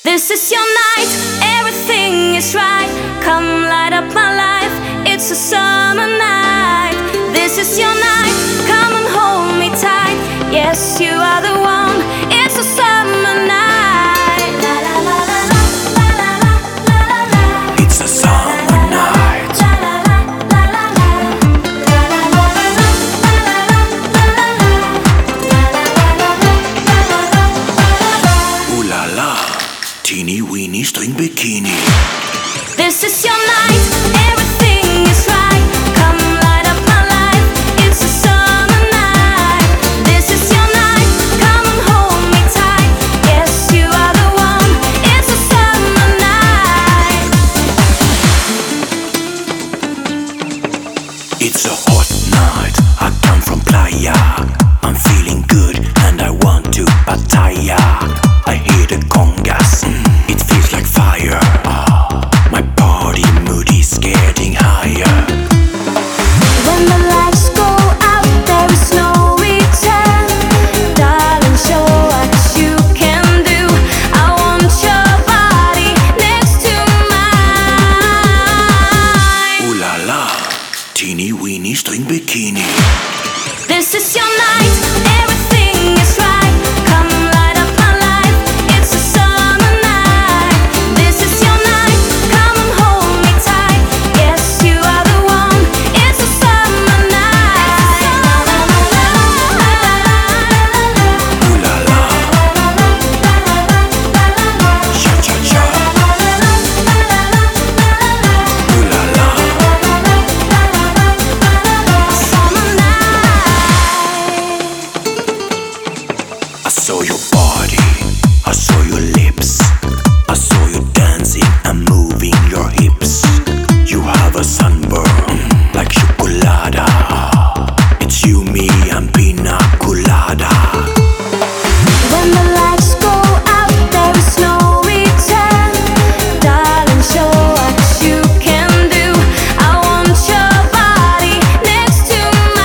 This is your night, everything is right. Come light up my life, it's a summer night. This is your night, come and hold me tight. Yes, you are the one, it's a summer night. La la la la la la la la la la. It's a summer night. La la la la la la. La la la la la la la. Ooh la la, teeny weeny string bikini. This is your night, everything is right. Come light up my life, it's a summer night. This is your night, come and hold me tight. Yes, you are the one, it's a summer night. It's a hot night, I come from playa. I'm feeling good and I want to batalla. I hear the congas, it feels like fire. My body mood is getting higher. When the lights go out, there is no return. Darling, show what you can do. I want your body next to mine. Ooh la la, teeny weeny string bikini. This is your night, everything is right. Come light up my life, it's a summer night. This is your night, come and hold me tight. Yes, you are the one, it's a summer night. Ooh la la, cha cha cha. Ooh la la, Summer night. I saw your body, I saw your lips, I saw you dancing and moving your hips. You have a sunburn like chocolada. It's you, me, and pina colada. When the lights go out, there is no return. Darling, show what you can do. I want your body next to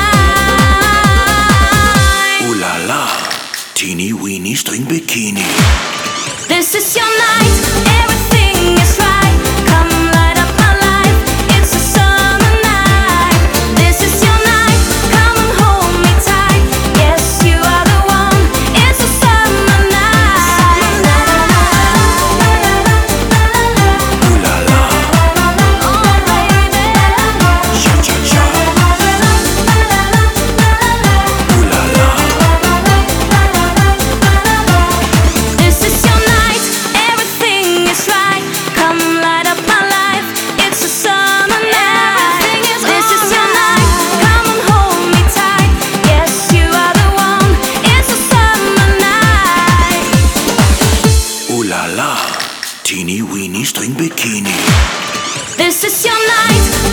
mine. Ooh la la, teeny weeny string bikini. This is your night, everything is right. Come light up my life, it's a summer night. This is your night, come and hold me tight. Yes, you are the one, it's a summer night. Ooh la la, Oh baby, cha cha cha. Ooh la la, this is your night, everything is right. Come light up my life, it's a summer night. This is your night, come and hold me tight. Yes, you are the one, it's a summer night. ooh la la, teeny weeny string bikini. This is your night,